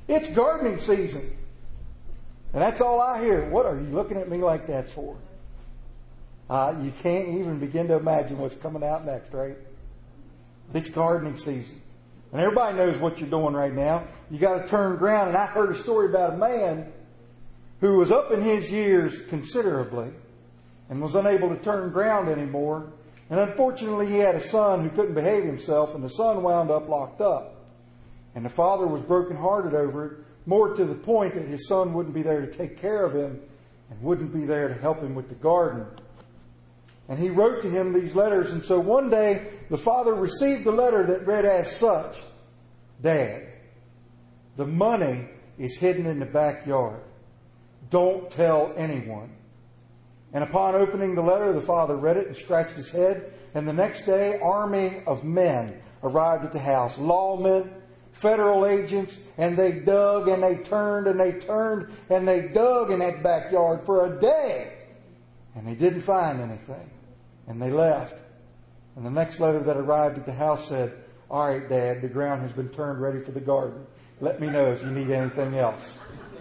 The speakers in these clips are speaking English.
It's gardening season. And that's all I hear. What are you looking at me like that for? You can't even begin to imagine what's coming out next, right? It's gardening season. And everybody knows what you're doing right now. You got to turn ground. And I heard a story about a man who was up in his years considerably and was unable to turn ground anymore. And unfortunately, he had a son who couldn't behave himself, and the son wound up locked up. And the father was brokenhearted over it, more to the point that his son wouldn't be there to take care of him and wouldn't be there to help him with the garden. And he wrote to him these letters. And so one day, the father received a letter that read as such: Dad, the money is hidden in the backyard. Don't tell anyone. And upon opening the letter, the father read it and scratched his head. And the next day, army of men arrived at the house. Lawmen, federal agents, and they dug and they turned and they turned and they dug in that backyard for a day. And they didn't find anything. And they left. And the next letter that arrived at the house said, all right, Dad, the ground has been turned ready for the garden. Let me know if you need anything else.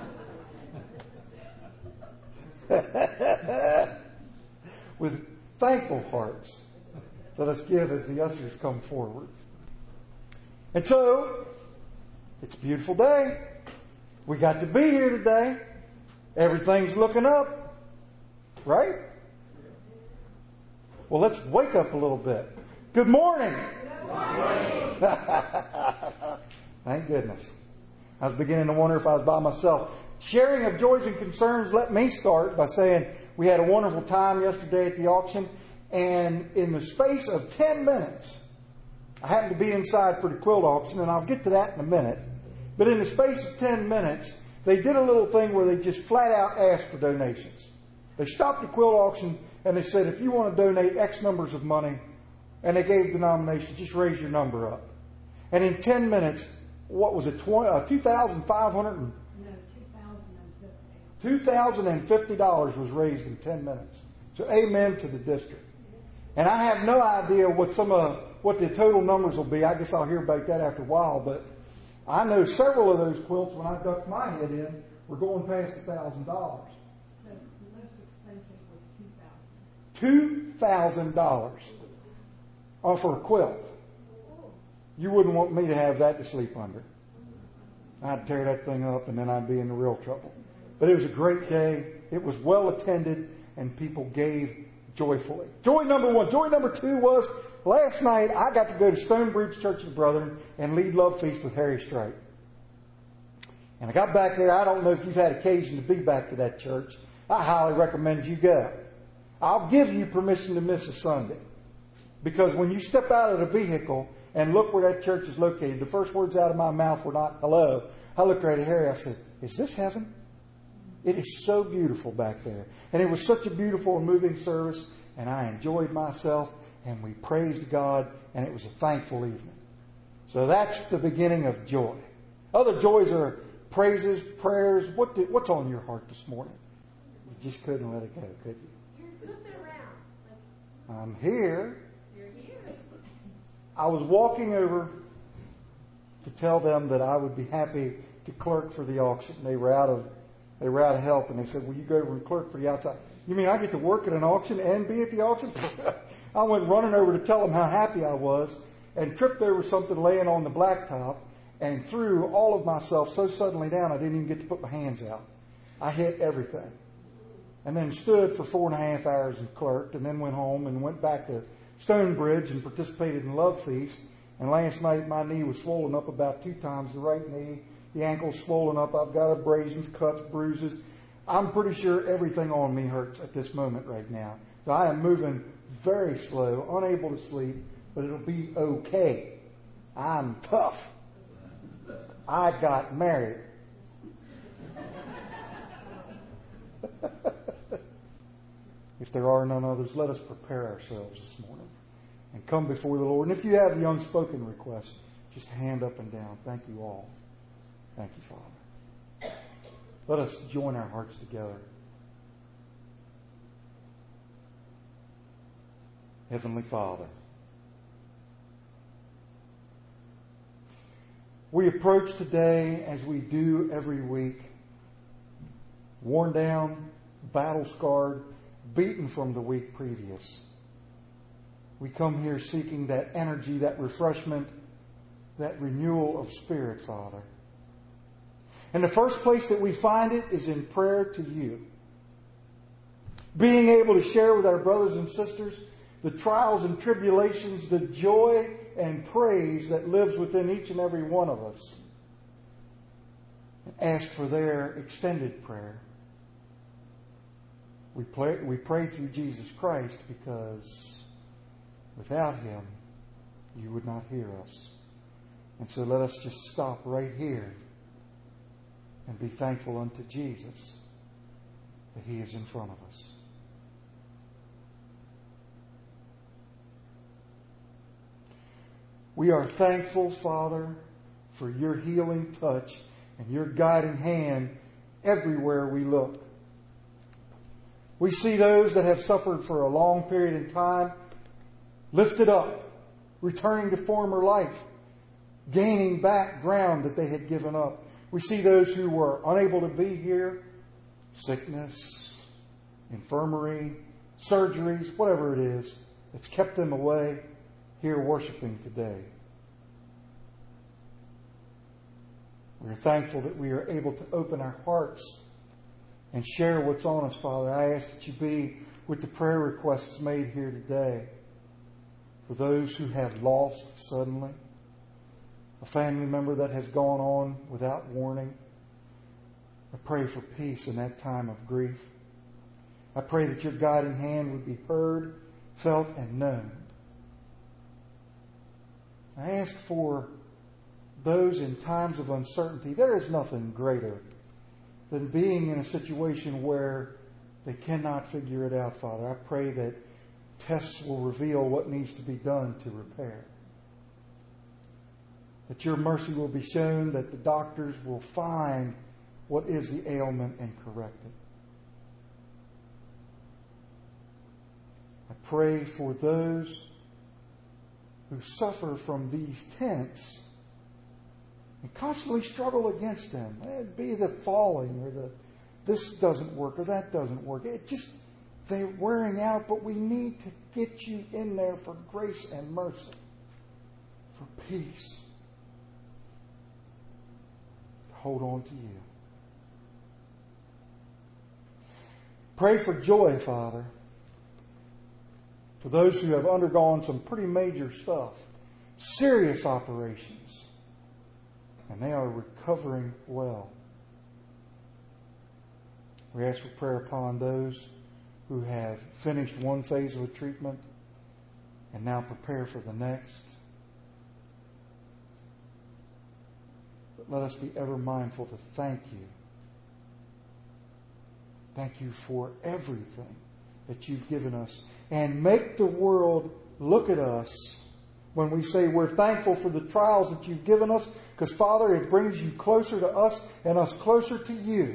With thankful hearts, let us give as the ushers come forward. And so, it's a beautiful day. We got to be here today. Everything's looking up. Right? Well, let's wake up a little bit. Good morning. Good morning. Thank goodness. I was beginning to wonder if I was by myself. Sharing of joys and concerns, let me start by saying we had a wonderful time yesterday at the auction. And in the space of 10 minutes, I happened to be inside for the quilt auction, and I'll get to that in a minute. But in the space of 10 minutes, they did a little thing where they just flat out asked for donations. They stopped the quilt auction and they said, if you want to donate X numbers of money, and they gave denomination, just raise your number up. And in 10 minutes, what was it, $2,500? $2,050 was raised in 10 minutes. So amen to the district. And I have no idea what the total numbers will be. I guess I'll hear about that after a while. But I know several of those quilts, when I ducked my head in, were going past $1,000. The most expensive was $2,000 for a quilt. You wouldn't want me to have that to sleep under. I'd tear that thing up and then I'd be in real trouble. But it was a great day. It was well attended and people gave joyfully. Joy number one. Joy number two was last night I got to go to Stonebridge Church of the Brethren and lead Love Feast with Harry Strike. And I got back there. I don't know if you've had occasion to be back to that church. I highly recommend you go. I'll give you permission to miss a Sunday. Because when you step out of the vehicle and look where that church is located, the first words out of my mouth were not hello. I looked right at Harry. I said, is this heaven? It is so beautiful back there. And it was such a beautiful and moving service. And I enjoyed myself. And we praised God. And it was a thankful evening. So that's the beginning of joy. Other joys are praises, prayers. What's on your heart this morning? You just couldn't let it go, could you? You're goofing around. I'm here. You're here. I was walking over to tell them that I would be happy to clerk for the auction. They were out of help, and they said, will you go over and clerk for the outside? You mean I get to work at an auction and be at the auction? I went running over to tell them how happy I was and tripped over something laying on the blacktop and threw all of myself so suddenly down I didn't even get to put my hands out. I hit everything. And then stood for 4.5 hours and clerked, and then went home and went back to Stonebridge and participated in Love Feast. And last night my knee was swollen up about 2 times, the right knee. The ankle's swollen up. I've got abrasions, cuts, bruises. I'm pretty sure everything on me hurts at this moment right now. So I am moving very slow, unable to sleep, but it'll be okay. I'm tough. I got married. If there are none others, let us prepare ourselves this morning and come before the Lord. And if you have the unspoken requests, just hand up and down. Thank you all. Thank you, Father. Let us join our hearts together. Heavenly Father, We approach today as we do every week, worn down, battle-scarred, beaten from the week previous. We come here seeking that energy, that refreshment, that renewal of spirit, Father. And the first place that we find it is in prayer to you. Being able to share with our brothers and sisters the trials and tribulations, the joy and praise that lives within each and every one of us. And ask for their extended prayer. We pray through Jesus Christ because without Him, you would not hear us. And so let us just stop right here and be thankful unto Jesus that He is in front of us. We are thankful, Father, for your healing touch and your guiding hand everywhere we look. We see those that have suffered for a long period in time lifted up, returning to former life, gaining back ground that they had given up. We see those who were unable to be here, sickness, infirmary, surgeries, whatever it is that's kept them away, here worshiping today. We are thankful that we are able to open our hearts and share what's on us, Father. I ask that you be with the prayer requests made here today. For those who have lost suddenly, a family member that has gone on without warning, I pray for peace in that time of grief. I pray that your guiding hand would be heard, felt, and known. I ask for those in times of uncertainty. There is nothing greater than being in a situation where they cannot figure it out, Father. I pray that tests will reveal what needs to be done to repair. That your mercy will be shown, that the doctors will find what is the ailment and correct it. I pray for those who suffer from these tents and constantly struggle against them. It'd be the falling or the this doesn't work or that doesn't work. They're wearing out, but we need to get you in there for grace and mercy, for peace. Hold on to you. Pray for joy, Father, for those who have undergone some pretty major stuff, serious operations, and they are recovering well. We ask for prayer upon those who have finished one phase of a treatment and now prepare for the next. But let us be ever mindful to thank you. Thank you for everything that you've given us. And make the world look at us when we say we're thankful for the trials that you've given us. Because, Father, it brings you closer to us and us closer to you.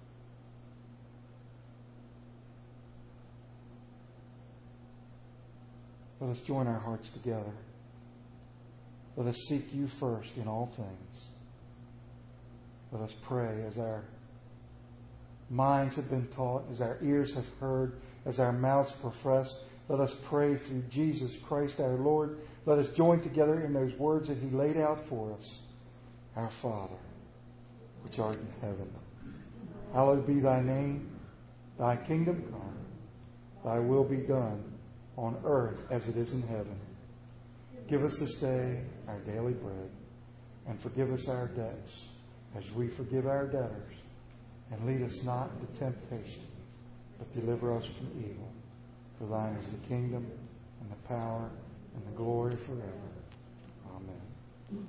Let us join our hearts together. Let us seek you first in all things. Let us pray as our minds have been taught, as our ears have heard, as our mouths profess. Let us pray through Jesus Christ our Lord. Let us join together in those words that He laid out for us. Our Father, which art in heaven, hallowed be thy name. Thy kingdom come. Thy will be done on earth as it is in heaven. Give us this day our daily bread, and forgive us our debts as we forgive our debtors. And lead us not into temptation, but deliver us from evil. For thine is the kingdom, and the power, and the glory forever. Amen.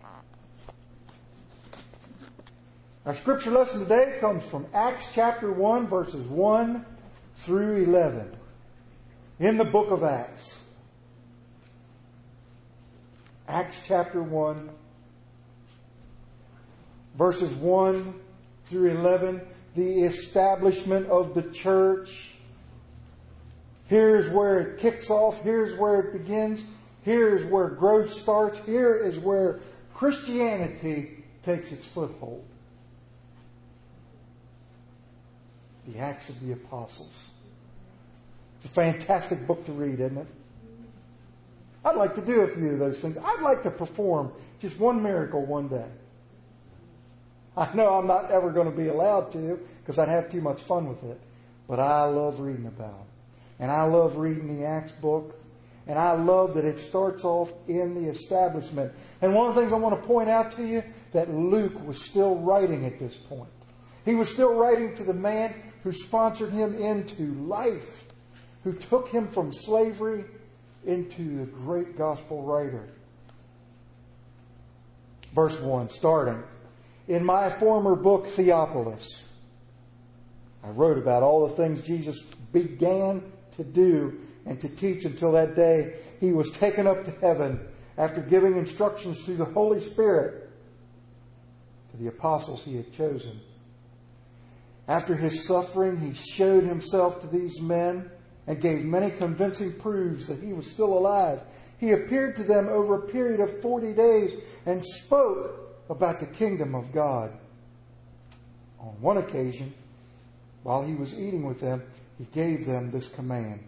Our scripture lesson today comes from Acts chapter 1, verses 1 through 11. In the book of Acts. Acts chapter 1, verses 1 through 11. The establishment of the church. Here's where it kicks off. Here's where it begins. Here's where growth starts. Here is where Christianity takes its foothold. The Acts of the Apostles. It's a fantastic book to read, isn't it? I'd like to do a few of those things. I'd like to perform just one miracle one day. I know I'm not ever going to be allowed to because I'd have too much fun with it. But I love reading about them. And I love reading the Acts book. And I love that it starts off in the establishment. And one of the things I want to point out to you, that Luke was still writing at this point. He was still writing to the man who sponsored him into life, who took him from slavery into a great gospel writer. Verse 1, starting. In my former book, Theophilus, I wrote about all the things Jesus began to do and to teach until that day he was taken up to heaven after giving instructions through the Holy Spirit to the apostles he had chosen. After his suffering, he showed himself to these men and gave many convincing proofs that he was still alive. He appeared to them over a period of 40 days and spoke about the kingdom of God. On one occasion, while he was eating with them, he gave them this command.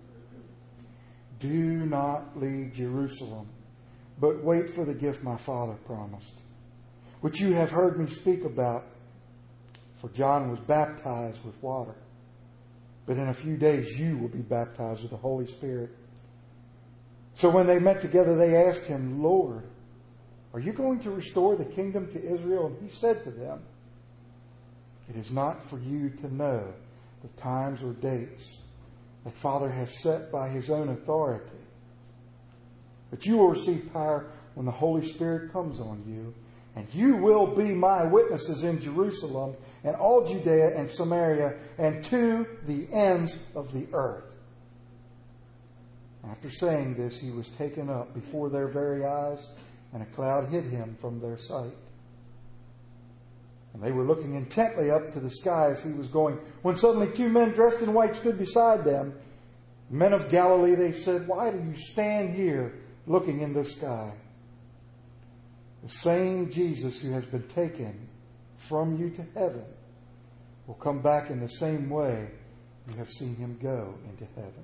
Do not leave Jerusalem, but wait for the gift my Father promised, which you have heard me speak about. For John was baptized with water, but in a few days you will be baptized with the Holy Spirit. So when they met together, they asked him, Lord, are you going to restore the kingdom to Israel? And he said to them, it is not for you to know the times or dates the Father has set by his own authority, but you will receive power when the Holy Spirit comes on you, and you will be my witnesses in Jerusalem and all Judea and Samaria and to the ends of the earth. After saying this, he was taken up before their very eyes, and a cloud hid him from their sight. And they were looking intently up to the sky as he was going, when suddenly two men dressed in white stood beside them. Men of Galilee, they said, why do you stand here looking in the sky? The same Jesus who has been taken from you to heaven will come back in the same way you have seen him go into heaven.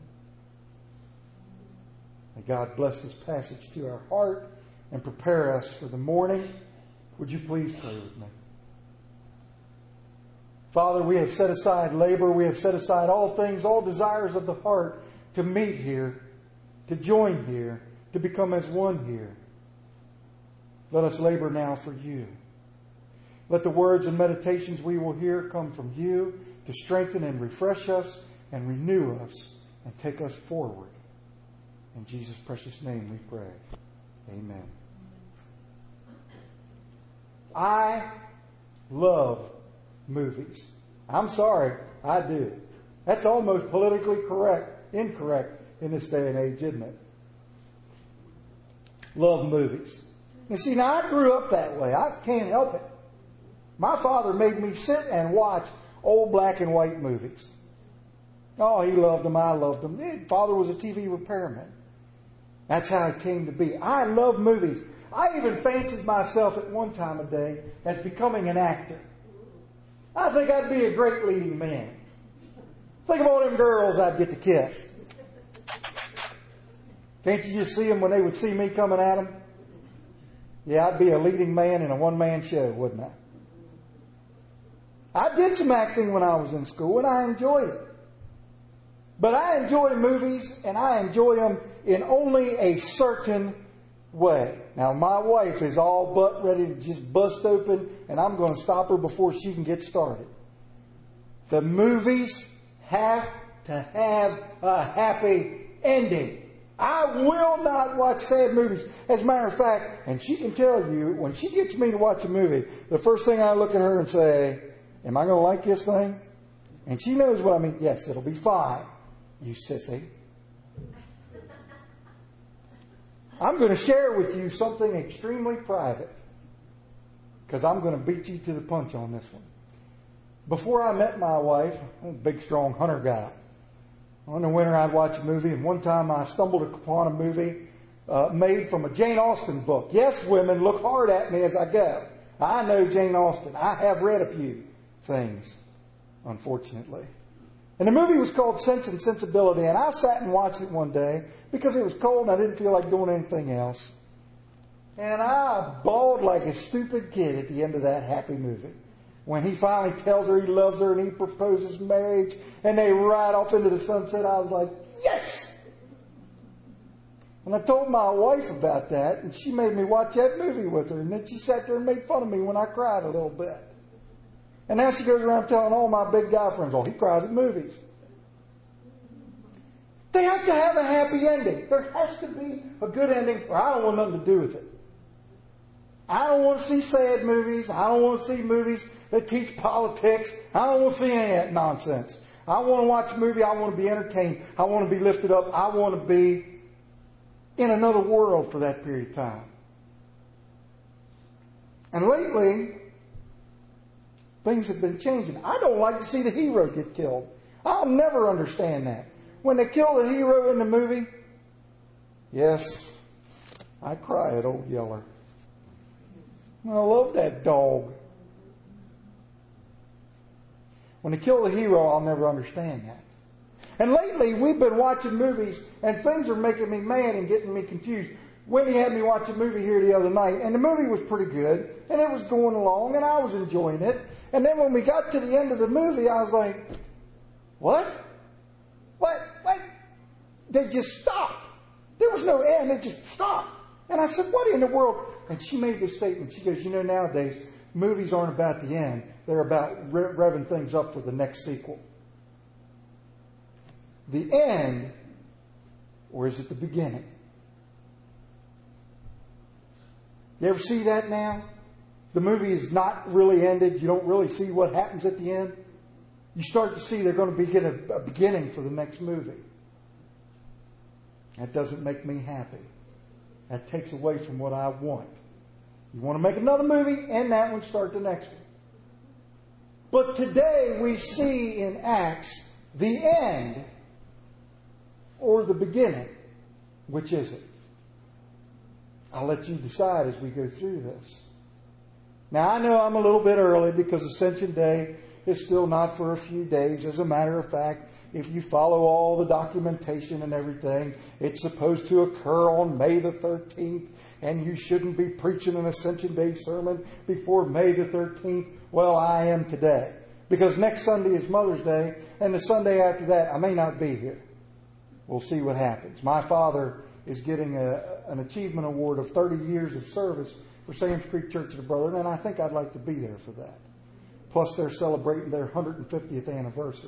May God bless this passage to our heart and prepare us for the morning. Would you please pray with me? Father, we have set aside labor. We have set aside all things, all desires of the heart to meet here, to join here, to become as one here. Let us labor now for you. Let the words and meditations we will hear come from you to strengthen and refresh us and renew us and take us forward. In Jesus' precious name we pray. Amen. I love movies. I'm sorry, I do. That's almost politically incorrect in this day and age, isn't it? Love movies. You see, now I grew up that way. I can't help it. My father made me sit and watch old black and white movies. Oh, he loved them. I loved them. His father was a TV repairman. That's how it came to be. I love movies. I even fancied myself at one time a day as becoming an actor. I think I'd be a great leading man. Think of all them girls I'd get to kiss. Can't you just see them when they would see me coming at them? Yeah, I'd be a leading man in a one-man show, wouldn't I? I did some acting when I was in school, and I enjoyed it. But I enjoy movies, and I enjoy them in only a certain way. Now, my wife is all but ready to just bust open, and I'm going to stop her before she can get started. The movies have to have a happy ending. I will not watch sad movies. As a matter of fact, and she can tell you, when she gets me to watch a movie, the first thing I look at her and say, am I going to like this thing? And she knows what I mean. Yes, it'll be fine, you sissy. I'm going to share with you something extremely private, because I'm going to beat you to the punch on this one. Before I met my wife, I'm a big, strong hunter guy. In the winter, I'd watch a movie, and one time I stumbled upon a movie made from a Jane Austen book. Yes, women, look hard at me as I go. I know Jane Austen. I have read a few things, unfortunately. And the movie was called Sense and Sensibility, and I sat and watched it one day because it was cold and I didn't feel like doing anything else. And I bawled like a stupid kid at the end of that happy movie. When he finally tells her he loves her and he proposes marriage and they ride off into the sunset, I was like, yes! And I told my wife about that, and she made me watch that movie with her. And then she sat there and made fun of me when I cried a little bit. And now she goes around telling all my big guy friends, oh, he cries at movies. They have to have a happy ending. There has to be a good ending, or I don't want nothing to do with it. I don't want to see sad movies. I don't want to see movies that teach politics. I don't want to see any of that nonsense. I want to watch a movie. I want to be entertained. I want to be lifted up. I want to be in another world for that period of time. And lately, things have been changing. I don't like to see the hero get killed. I'll never understand that. When they kill the hero in the movie, yes, I cry at Old Yeller. I love that dog. When they kill the hero, I'll never understand that. And lately, we've been watching movies, and things are making me mad and getting me confused. Wendy had me watch a movie here the other night, and the movie was pretty good, and it was going along, and I was enjoying it. And then when we got to the end of the movie, I was like, what? What? They just stopped. There was no end. They just stopped. And I said, what in the world? And she made this statement. She goes, nowadays, movies aren't about the end. They're about revving things up for the next sequel. The end, or is it the beginning? You ever see that now? The movie is not really ended. You don't really see what happens at the end. You start to see they're going to get a beginning for the next movie. That doesn't make me happy. That takes away from what I want. You want to make another movie, end that one, start the next one. But today we see in Acts the end or the beginning. Which is it? I'll let you decide as we go through this. Now, I know I'm a little bit early because Ascension Day is still not for a few days. As a matter of fact, if you follow all the documentation and everything, it's supposed to occur on May the 13th, and you shouldn't be preaching an Ascension Day sermon before May the 13th. Well, I am today, because next Sunday is Mother's Day, and the Sunday after that, I may not be here. We'll see what happens. My father is getting an achievement award of 30 years of service for Sam's Creek Church of the Brethren, and I think I'd like to be there for that. Plus, they're celebrating their 150th anniversary.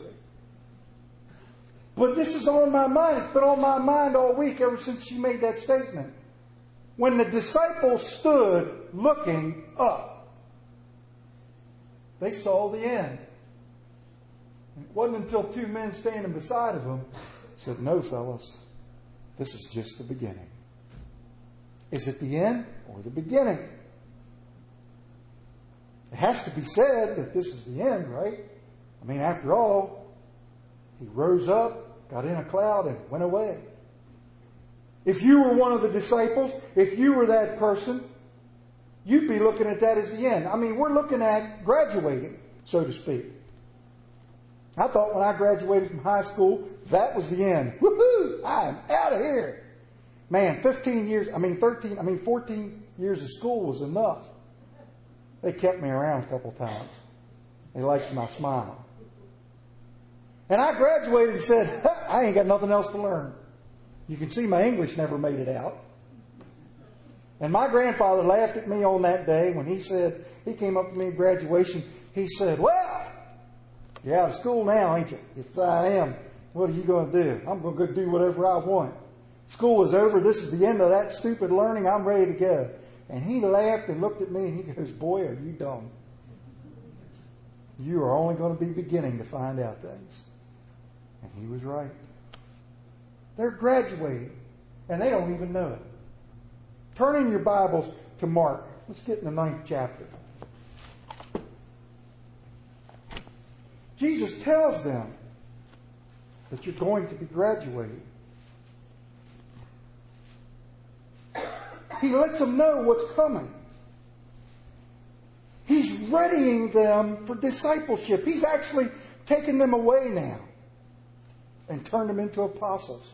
But this is on my mind. It's been on my mind all week ever since she made that statement. When the disciples stood looking up, they saw the end. It wasn't until two men standing beside of them said, no, fellas, this is just the beginning. Is it the end or the beginning? It has to be said that this is the end, right? I mean, after all, he rose up, got in a cloud, and went away. If you were one of the disciples, if you were that person, you'd be looking at that as the end. I mean, we're looking at graduating, so to speak. I thought when I graduated from high school, that was the end. Woohoo! I'm out of here. Man, 14 years of school was enough. They kept me around a couple times. They liked my smile. And I graduated and said, I ain't got nothing else to learn. You can see my English never made it out. And my grandfather laughed at me on that day when he came up to me at graduation. He said, well, you're out of school now, ain't you? Yes, I am. What are you going to do? I'm going to go do whatever I want. School is over. This is the end of that stupid learning. I'm ready to go. And he laughed and looked at me and he goes, boy, are you dumb. You are only going to be beginning to find out things. And he was right. They're graduating and they don't even know it. Turn in your Bibles to Mark. Let's get in the 9th chapter. Jesus tells them that you're going to be graduating. He lets them know what's coming. He's readying them for discipleship. He's actually taken them away now and turned them into apostles.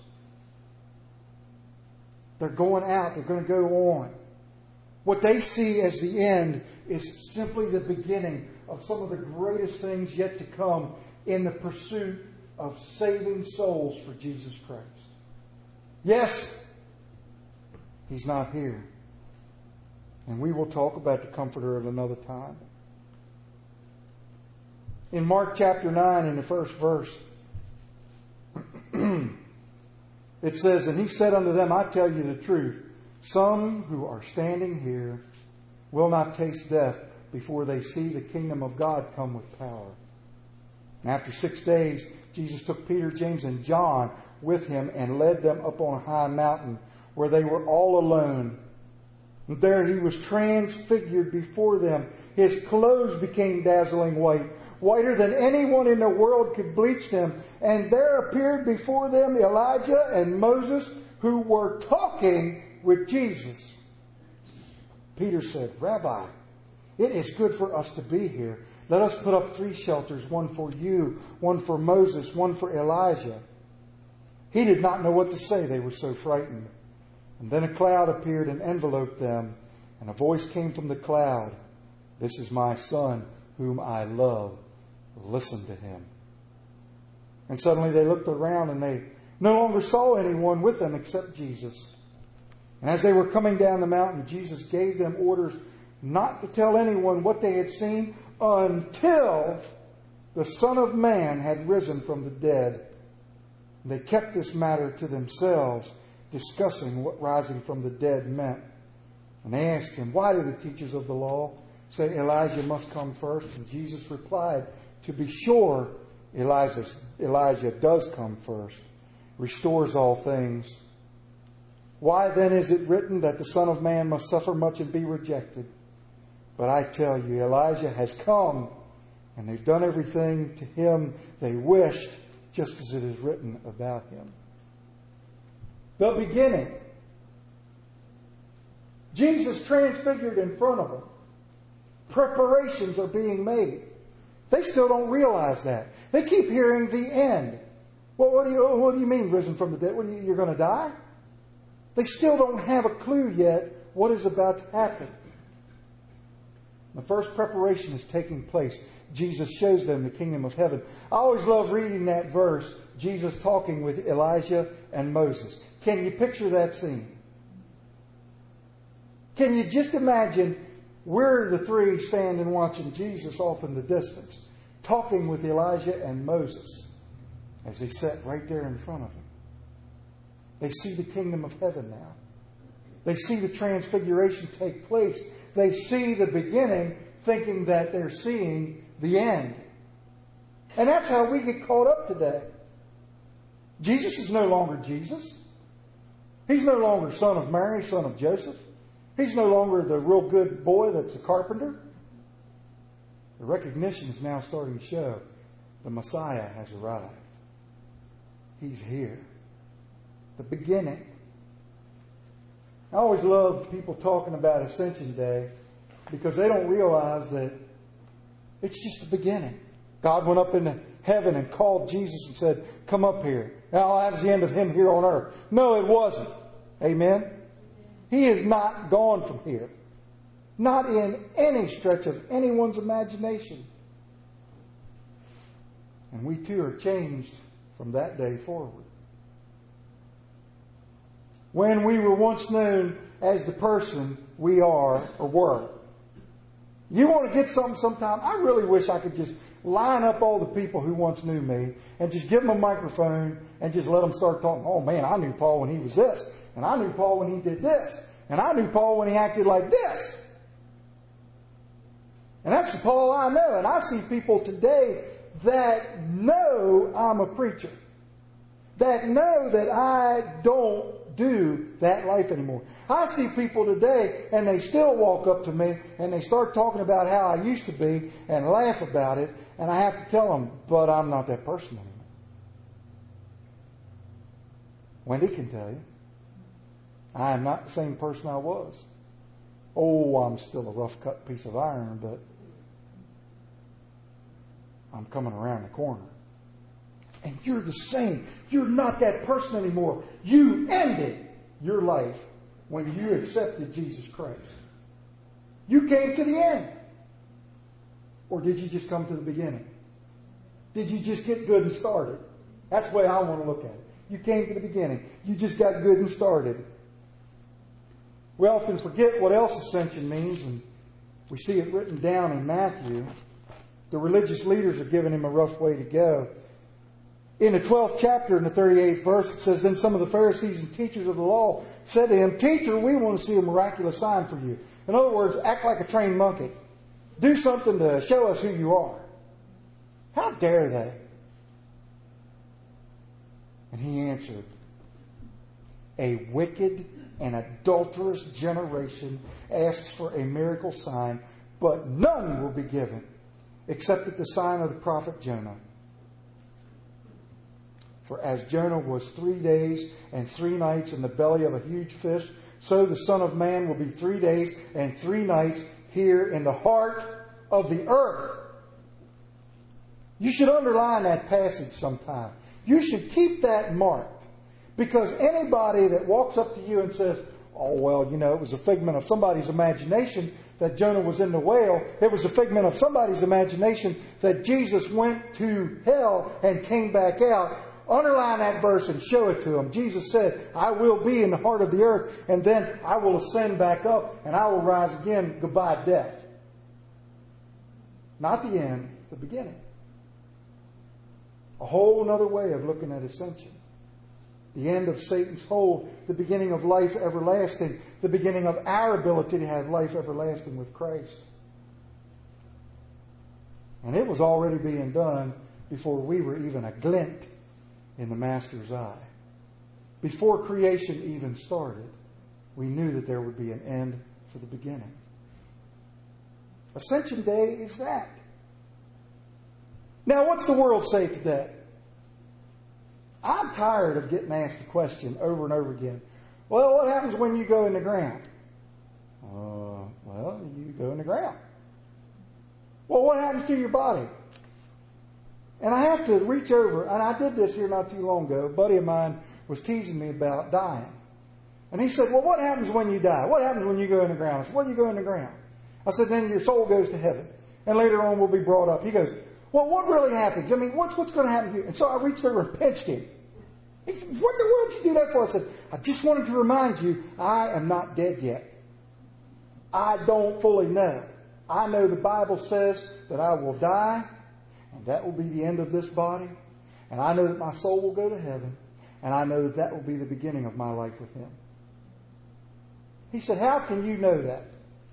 They're going out. They're going to go on. What they see as the end is simply the beginning of some of the greatest things yet to come in the pursuit of saving souls for Jesus Christ. Yes, He's not here. And we will talk about the Comforter at another time. In Mark chapter 9, in the first verse, it says, "And He said unto them, I tell you the truth, some who are standing here will not taste death before they see the kingdom of God come with power." And after 6 days, Jesus took Peter, James, and John with Him and led them up on a high mountain where they were all alone. And there He was transfigured before them. His clothes became dazzling white, whiter than anyone in the world could bleach them. And there appeared before them Elijah and Moses, who were talking with Jesus. Peter said, "Rabbi, it is good for us to be here. Let us put up 3 shelters, one for you, one for Moses, one for Elijah." He did not know what to say. They were so frightened. And then a cloud appeared and enveloped them, and a voice came from the cloud, "This is my Son, whom I love. Listen to Him." And suddenly they looked around, and they no longer saw anyone with them except Jesus. And as they were coming down the mountain, Jesus gave them orders not to tell anyone what they had seen until the Son of Man had risen from the dead. And they kept this matter to themselves, discussing what rising from the dead meant. And they asked Him, "Why do the teachers of the law say Elijah must come first?" And Jesus replied, "To be sure, Elijah does come first, restores all things. Why then is it written that the Son of Man must suffer much and be rejected? But I tell you, Elijah has come, and they've done everything to him they wished, just as it is written about him." The beginning. Jesus transfigured in front of them. Preparations are being made. They still don't realize that. They keep hearing the end. Well, what do you mean risen from the dead? You're going to die? They still don't have a clue yet what is about to happen. The first preparation is taking place. Jesus shows them the kingdom of heaven. I always love reading that verse, Jesus talking with Elijah and Moses. Can you picture that scene? Can you just imagine we're the 3 standing watching Jesus off in the distance, talking with Elijah and Moses as they sat right there in front of him? They see the kingdom of heaven now. They see the transfiguration take place. They see the beginning, thinking that they're seeing the end. And that's how we get caught up today. Jesus is no longer Jesus. He's no longer son of Mary, son of Joseph. He's no longer the real good boy that's a carpenter. The recognition is now starting to show the Messiah has arrived. He's here. The beginning. I always love people talking about Ascension Day because they don't realize that it's just the beginning. God went up into heaven and called Jesus and said, "Come up here." Now that was the end of Him here on earth. No, it wasn't. Amen? He is not gone from here. Not in any stretch of anyone's imagination. And we too are changed from that day forward. When we were once known as the person we are or were. You want to get something sometime? I really wish I could just line up all the people who once knew me and just give them a microphone and just let them start talking. "Oh man, I knew Paul when he was this. And I knew Paul when he did this. And I knew Paul when he acted like this. And that's the Paul I know." And I see people today that know I'm a preacher. That know that I don't do that life anymore. I see people today and they still walk up to me and they start talking about how I used to be and laugh about it, and I have to tell them, but I'm not that person anymore. Wendy can tell you. I am not the same person I was. Oh, I'm still a rough cut piece of iron, but I'm coming around the corner. And you're the same. You're not that person anymore. You ended your life when you accepted Jesus Christ. You came to the end. Or did you just come to the beginning? Did you just get good and started? That's the way I want to look at it. You came to the beginning. You just got good and started. We often forget what else ascension means, and we see it written down in Matthew. The religious leaders are giving him a rough way to go. In the 12th chapter, in the 38th verse, it says, Then some of the Pharisees and teachers of the law said to him, Teacher, we want to see a miraculous sign for you. In other words, act like a trained monkey. Do something to show us who you are. How dare they? And he answered, A wicked and adulterous generation asks for a miracle sign, but none will be given, except at the sign of the prophet Jonah. For as Jonah was 3 days and 3 nights in the belly of a huge fish, so the Son of Man will be 3 days and 3 nights here in the heart of the earth. You should underline that passage sometime. You should keep that marked. Because anybody that walks up to you and says, oh, well, it was a figment of somebody's imagination that Jonah was in the whale. It was a figment of somebody's imagination that Jesus went to hell and came back out. Underline that verse and show it to them. Jesus said, I will be in the heart of the earth, and then I will ascend back up, and I will rise again. Goodbye, death. Not the end, the beginning. A whole other way of looking at ascension. The end of Satan's hold, the beginning of life everlasting, the beginning of our ability to have life everlasting with Christ. And it was already being done before we were even a glint in the Master's eye. Before creation even started, we knew that there would be an end for the beginning. Ascension Day is that. Now, what's the world say today? I'm tired of getting asked the question over and over again. Well, what happens when you go in the ground? Well, you go in the ground. Well, what happens to your body? And I have to reach over, and I did this here not too long ago. A buddy of mine was teasing me about dying. And he said, well, what happens when you die? What happens when you go in the ground? I said, well, you go in the ground. I said, then your soul goes to heaven. And later on will be brought up. He goes, well, what really happens? I mean, what's going to happen to you? And so I reached over and pinched him. He said, what in the world did you do that for? I said, I just wanted to remind you, I am not dead yet. I don't fully know. I know the Bible says that I will die, and that will be the end of this body. And I know that my soul will go to heaven, and I know that that will be the beginning of my life with Him. He said, how can you know that?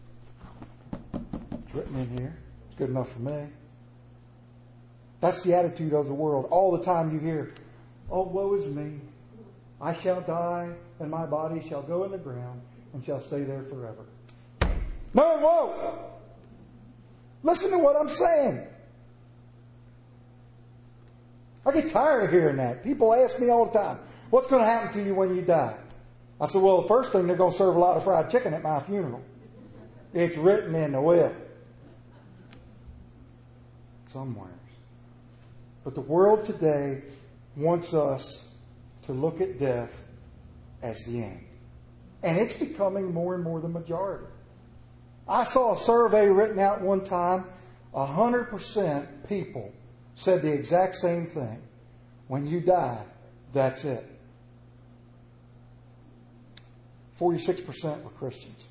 It's written in here. It's good enough for me. That's the attitude of the world. All the time you hear, oh, woe is me. I shall die, and my body shall go in the ground and shall stay there forever. No, it won't. Listen to what I'm saying. I get tired of hearing that. People ask me all the time, what's going to happen to you when you die? I said, well, the first thing, they're going to serve a lot of fried chicken at my funeral. It's written in the will. Somewhere. But the world today wants us to look at death as the end. And it's becoming more and more the majority. I saw a survey written out one time. 100% people said the exact same thing. When you die, that's it. 46% were Christians.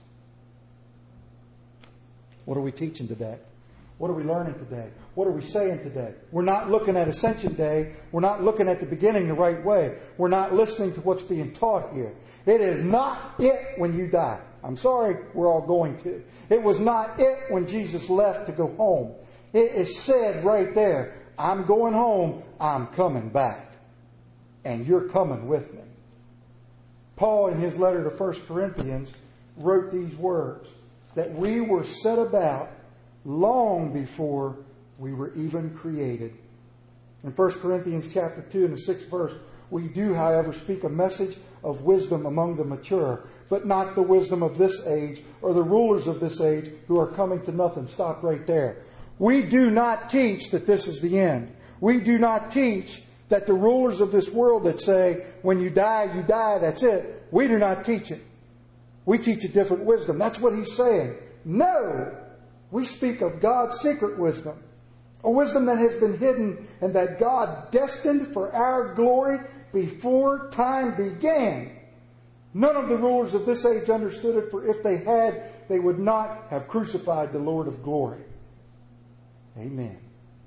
What are we teaching today? What are we learning today? What are we saying today? We're not looking at Ascension Day. We're not looking at the beginning the right way. We're not listening to what's being taught here. It is not it when you die. I'm sorry, we're all going to. It was not it when Jesus left to go home. It is said right there, I'm going home, I'm coming back. And you're coming with me. Paul, in his letter to 1 Corinthians, wrote these words, that we were set about long before we were even created. In 1 Corinthians chapter 2 and the 6th verse, We do, however, speak a message of wisdom among the mature, but not the wisdom of this age or the rulers of this age who are coming to nothing. Stop right there. We do not teach that this is the end. We do not teach that the rulers of this world that say, when you die, that's it. We do not teach it. We teach a different wisdom. That's what he's saying. No! We speak of God's secret wisdom. A wisdom that has been hidden and that God destined for our glory before time began. None of the rulers of this age understood it, for if they had, they would not have crucified the Lord of glory. Amen.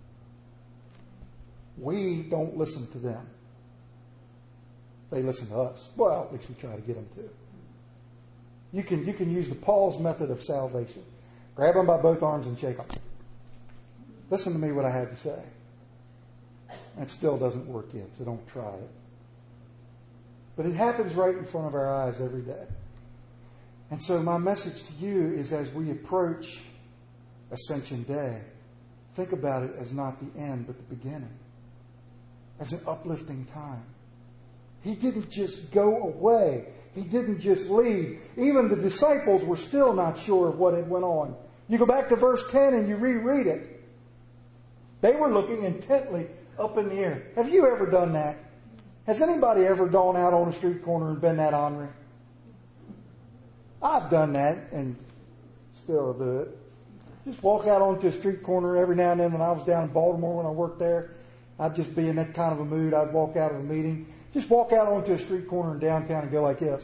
We don't listen to them. They listen to us. Well, at least we try to get them to. You can use the Paul's method of salvation. Grab them by both arms and shake them. Listen to me what I had to say. That still doesn't work yet, so don't try it. But it happens right in front of our eyes every day. And so my message to you is, as we approach Ascension Day, think about it as not the end, but the beginning. As an uplifting time. He didn't just go away. He didn't just leave. Even the disciples were still not sure of what had went on. You go back to verse 10 and you reread it. They were looking intently up in the air. Have you ever done that? Has anybody ever gone out on a street corner and been that ornery? I've done that and still do it. Just walk out onto a street corner every now and then. When I was down in Baltimore when I worked there, I'd just be in that kind of a mood. I'd walk out of a meeting. Just walk out onto a street corner in downtown and go like this.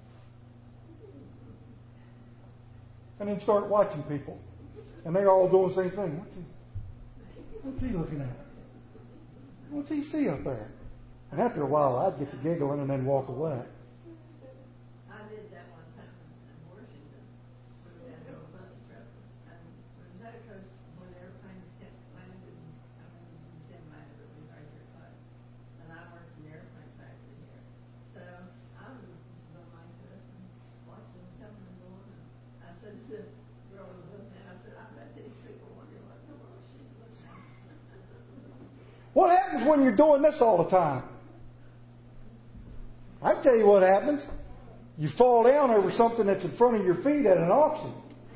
And then start watching people. And they're all doing the same thing. What's he looking at? What's he see up there? And after a while, I'd get to giggling and then walk away. I did that one time in Washington. We had a bus trip. And we had a coast when airplanes kept landing. I mean, you didn't land, but we right here close. And I worked in the airplane factory here. So I was going like this and watching them coming and going. And I said to the girl who was with me, I said, I bet these people wonder what the world she's looking at. What happens when you're doing this all the time? I can tell you what happens. You fall down over something that's in front of your feet at an auction.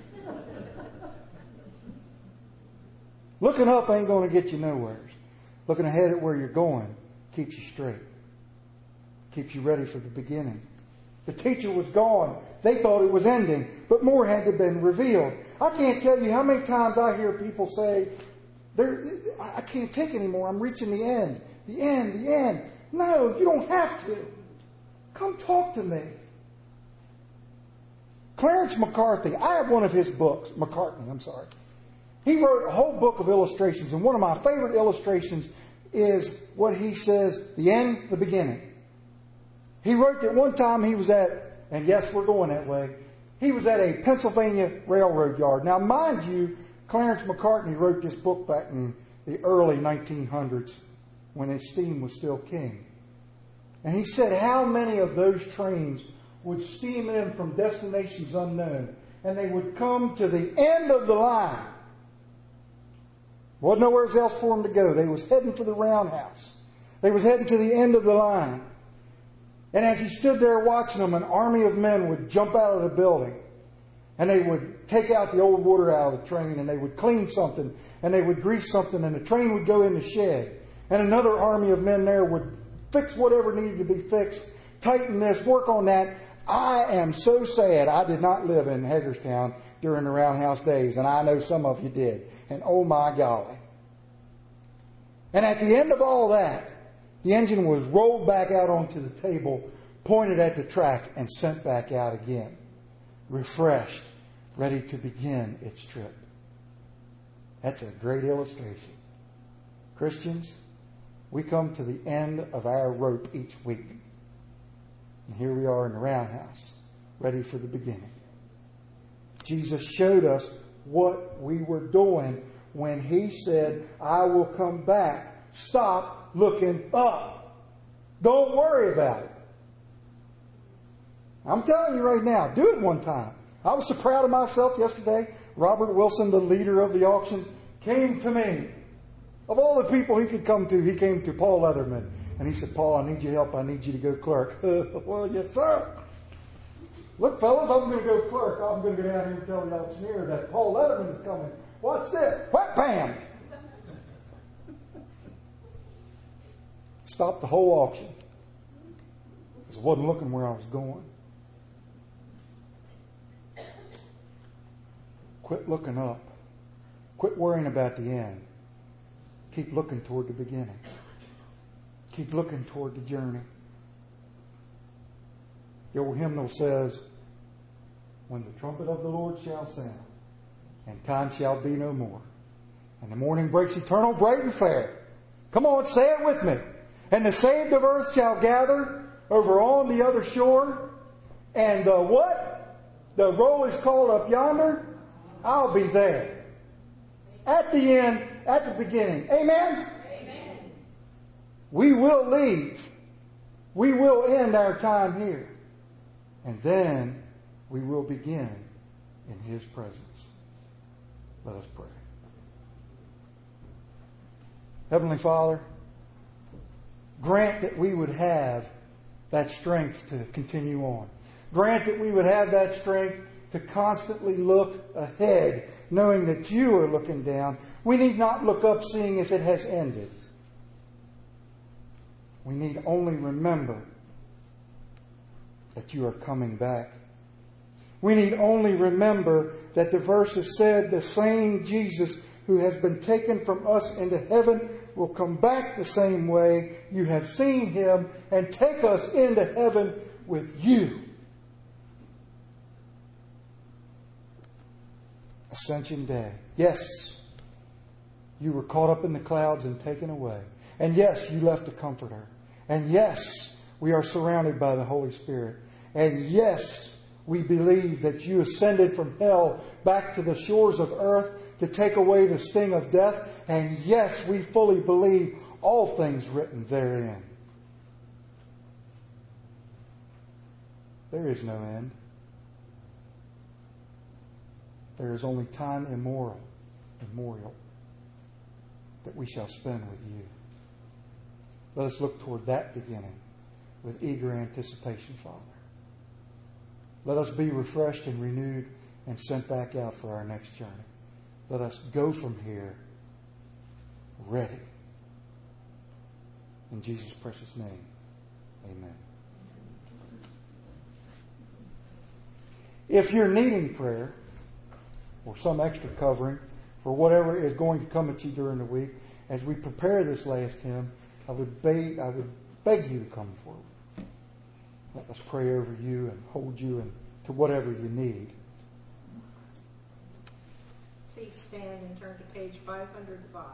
Looking up ain't going to get you nowhere. Looking ahead at where you're going keeps you straight. Keeps you ready for the beginning. The teacher was gone. They thought it was ending, but more had to have been revealed. I can't tell you how many times I hear people say, I can't take anymore. I'm reaching the end. The end, the end. No, you don't have to. Come talk to me. Clarence McCarthy, I have one of his books, McCartney. He wrote a whole book of illustrations, and one of my favorite illustrations is what he says, the end, the beginning. He wrote that one time he was at, and yes, we're going that way, he was at a Pennsylvania railroad yard. Now, mind you, Clarence McCartney wrote this book back in the early 1900s when his steam was still king. And he said how many of those trains would steam in from destinations unknown, and they would come to the end of the line. Wasn't nowhere else for them to go. They was heading for the roundhouse. They was heading to the end of the line. And as he stood there watching them, an army of men would jump out of the building, and they would take out the old water out of the train, and they would clean something, and they would grease something, and the train would go in the shed. And another army of men there would fix whatever needed to be fixed, tighten this, work on that. I am so sad I did not live in Hagerstown during the roundhouse days, and I know some of you did. And oh my golly. And at the end of all that, the engine was rolled back out onto the table, pointed at the track, and sent back out again, refreshed, ready to begin its trip. That's a great illustration. Christians, we come to the end of our rope each week. And here we are in the roundhouse, ready for the beginning. Jesus showed us what we were doing when he said, I will come back. Stop looking up. Don't worry about it. I'm telling you right now, do it one time. I was so proud of myself yesterday. Robert Wilson, the leader of the auction, came to me. Of all the people he could come to, he came to Paul Leatherman. And he said, Paul, I need your help. I need you to go clerk. Well, yes, sir. Look, fellas, I'm going to go clerk. I'm going to go down here and tell the auctioneer that Paul Leatherman is coming. Watch this. Whap, bam. Stopped the whole auction. Because I wasn't looking where I was going. Quit looking up. Quit worrying about the end. Keep looking toward the beginning. Keep looking toward the journey. The old hymnal says, when the trumpet of the Lord shall sound, and time shall be no more, and the morning breaks eternal, bright and fair. Come on, say it with me. And the saved of earth shall gather over on the other shore, and the what? The roll is called up yonder. I'll be there. At the end, at the beginning. Amen? Amen. We will leave. We will end our time here. And then we will begin in His presence. Let us pray. Heavenly Father, grant that we would have that strength to continue on. Grant that we would have that strength to constantly look ahead, knowing that you are looking down. We need not look up seeing if it has ended. We need only remember that you are coming back. We need only remember that the verses said the same Jesus who has been taken from us into heaven will come back the same way you have seen Him and take us into heaven with you. Ascension Day. Yes, you were caught up in the clouds and taken away. And yes, you left a comforter. And yes, we are surrounded by the Holy Spirit. And yes, we believe that you ascended from hell back to the shores of earth to take away the sting of death. And yes, we fully believe all things written therein. There is no end. There is only time memorial that we shall spend with you. Let us look toward that beginning with eager anticipation, Father. Let us be refreshed and renewed and sent back out for our next journey. Let us go from here ready. In Jesus' precious name, amen. If you're needing prayer or some extra covering for whatever is going to come at you during the week, as we prepare this last hymn, I would beg you to come forward. Let us pray over you and hold you and to whatever you need. Please stand and turn to page 505.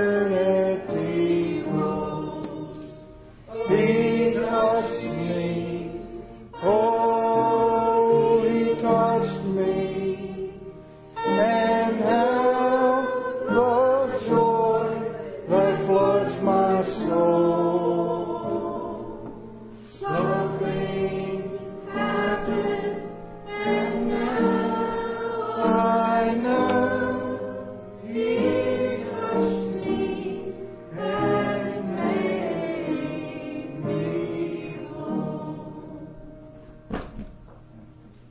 He touched me. So